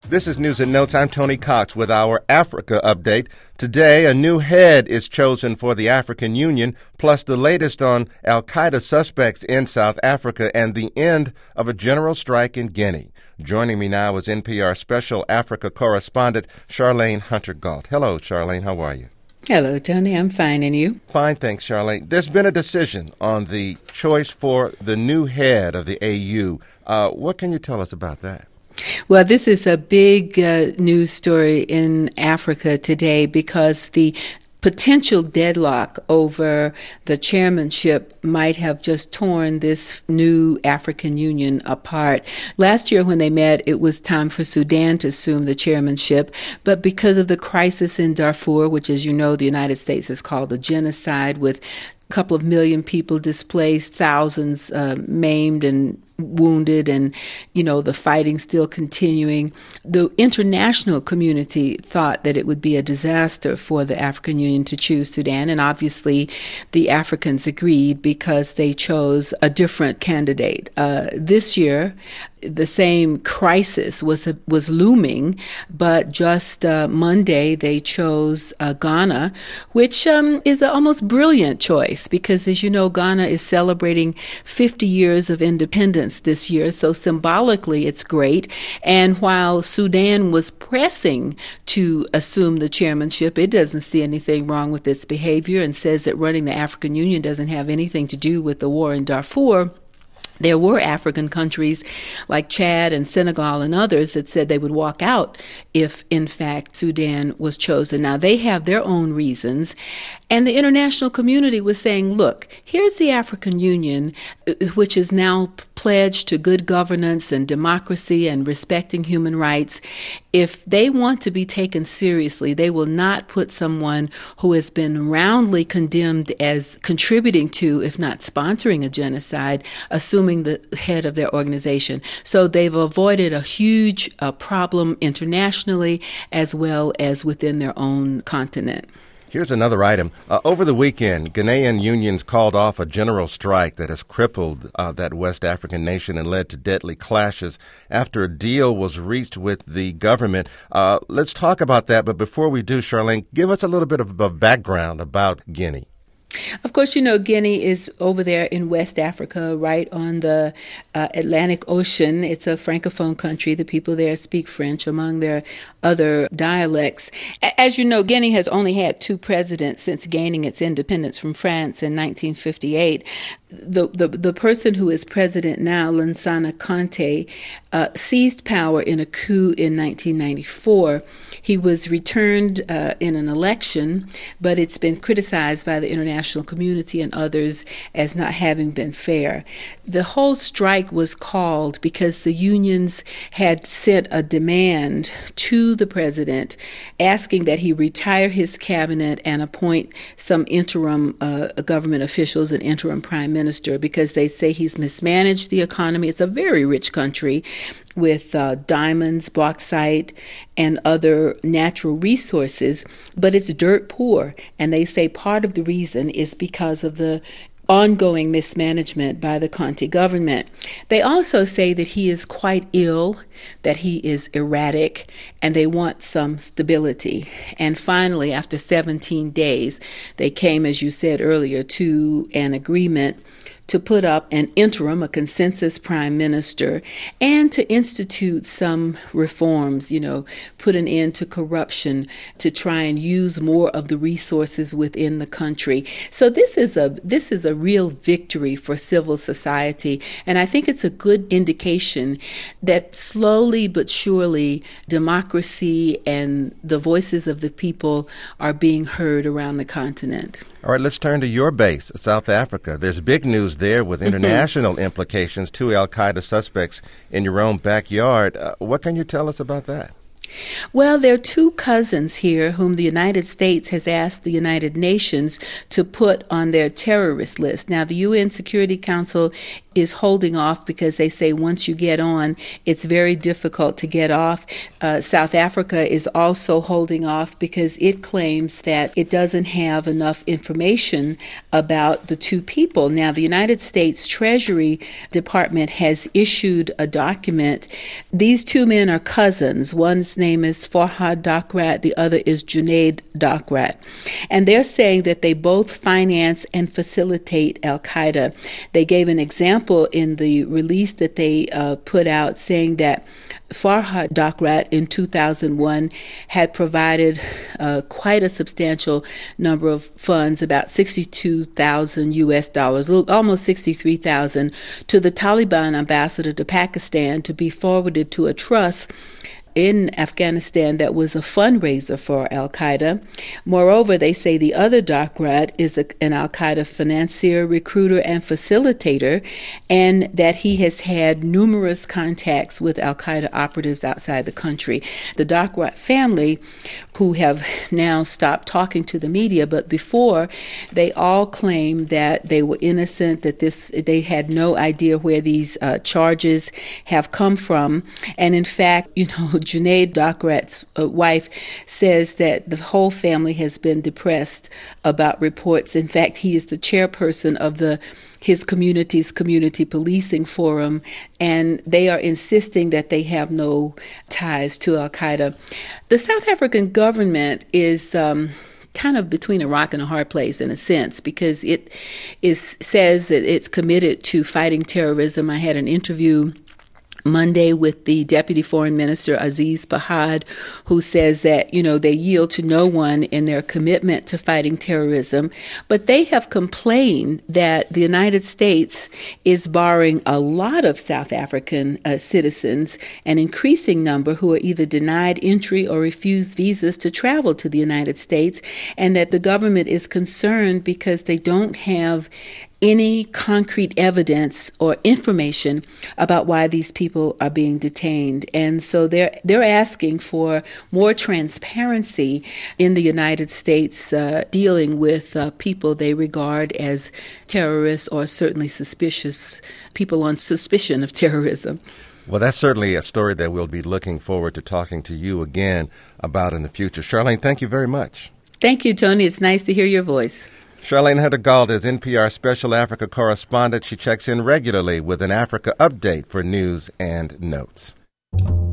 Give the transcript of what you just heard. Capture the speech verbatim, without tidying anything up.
This is News in Notes. I'm Tony Cox with our Africa update. Today, a new head is chosen for the African Union, plus the latest on al-Qaeda suspects in South Africa and the end of a general strike in Guinea. Joining me now is N P R Special Africa correspondent Charlayne Hunter-Gault. Hello, Charlayne. How are you? Hello, Tony. I'm fine. And you? Fine, thanks, Charlayne. There's been a decision on the choice for the new head of the A U. Uh, what can you tell us about that? Well, this is a big uh, news story in Africa today because the potential deadlock over the chairmanship might have just torn this new African Union apart. Last year when they met, it was time for Sudan to assume the chairmanship, but because of the crisis in Darfur, which, as you know, the United States has called a genocide, with a couple of million people displaced, thousands uh, maimed and wounded, and, you know, the fighting still continuing. The international community thought that it would be a disaster for the African Union to choose Sudan, and obviously the Africans agreed because they chose a different candidate. Uh, this year, the same crisis was was looming, but just uh, Monday they chose uh, Ghana, which um, is an almost brilliant choice because, as you know, Ghana is celebrating fifty years of independence this year, so symbolically it's great. And while Sudan was pressing to assume the chairmanship, it doesn't see anything wrong with its behavior and says that running the African Union doesn't have anything to do with the war in Darfur. There were African countries like Chad and Senegal and others that said they would walk out if, in fact, Sudan was chosen. Now, they have their own reasons. And the international community was saying, look, here's the African Union, which is now pledged to good governance and democracy and respecting human rights. If they want to be taken seriously, they will not put someone who has been roundly condemned as contributing to, if not sponsoring, a genocide, assuming the head of their organization. So they've avoided a huge uh, problem internationally as well as within their own continent. Here's another item. Uh, over the weekend, Ghanaian unions called off a general strike that has crippled uh, that West African nation and led to deadly clashes after a deal was reached with the government. Uh, let's talk about that. But before we do, Charlayne, give us a little bit of a background about Guinea. Of course, you know, Guinea is over there in West Africa, right on the uh, Atlantic Ocean. It's a francophone country. The people there speak French, among their other dialects. As you know, Guinea has only had two presidents since gaining its independence from France in nineteen fifty-eight. The, the, the person who is president now, Lansana Conté, uh, seized power in a coup in nineteen ninety-four. He was returned uh, in an election, but it's been criticized by the international community and others as not having been fair. The whole strike was called because the unions had sent a demand to the president asking that he retire his cabinet and appoint some interim uh, government officials, an interim prime minister, because they say he's mismanaged the economy. It's a very rich country with uh, diamonds, bauxite, and other natural resources, but it's dirt poor. And they say part of the reason is because of the ongoing mismanagement by the Conté government. They also say that he is quite ill, that he is erratic, and they want some stability. And finally, after seventeen days, they came, as you said earlier, to an agreement to put up an interim, a consensus prime minister, and to institute some reforms, you know, put an end to corruption, to try and use more of the resources within the country. So this is a this is a real victory for civil society, and I think it's a good indication that slowly but surely democracy and the voices of the people are being heard around the continent. All right, let's turn to your base, South Africa. There's big news there with international mm-hmm. implications, two al-Qaeda suspects in your own backyard. Uh, what can you tell us about that? Well, there are two cousins here whom the United States has asked the United Nations to put on their terrorist list. Now, the U N Security Council is holding off because they say once you get on, it's very difficult to get off. Uh, South Africa is also holding off because it claims that it doesn't have enough information about the two people. Now, the United States Treasury Department has issued a document. These two men are cousins. One's name is Farhad Dakrat, the other is Junaid Dakrat. And they're saying that they both finance and facilitate Al-Qaeda. They gave an example in the release that they uh, put out, saying that Farhad Dakrat in two thousand one had provided uh, quite a substantial number of funds, about sixty-two thousand U S dollars, almost sixty-three thousand, to the Taliban ambassador to Pakistan to be forwarded to a trust in Afghanistan that was a fundraiser for Al-Qaeda. Moreover, they say the other Dakrat is a, an Al-Qaeda financier, recruiter, and facilitator, and that he has had numerous contacts with Al-Qaeda operatives outside the country. The Dakrat family, who have now stopped talking to the media, but before, they all claimed that they were innocent, that this they had no idea where these uh, charges have come from. And in fact, you know, Junaid Dakrat's uh, wife says that the whole family has been depressed about reports. In fact, he is the chairperson of the his community's community policing forum, and they are insisting that they have no ties to Al-Qaeda. The South African government is um, kind of between a rock and a hard place in a sense, because it is says that it's committed to fighting terrorism. I had an interview Monday with the Deputy Foreign Minister, Aziz Bahad, who says that, you know, they yield to no one in their commitment to fighting terrorism. But they have complained that the United States is barring a lot of South African uh, citizens, an increasing number, who are either denied entry or refused visas to travel to the United States, and that the government is concerned because they don't have any concrete evidence or information about why these people are being detained. And so they're they're asking for more transparency in the United States uh, dealing with uh, people they regard as terrorists, or certainly suspicious people on suspicion of terrorism. Well, that's certainly a story that we'll be looking forward to talking to you again about in the future. Charlene, thank you very much. Thank you, Tony. It's nice to hear your voice. Charlene Hunter-Gault is N P R Special Africa Correspondent. She checks in regularly with an Africa update for news and notes.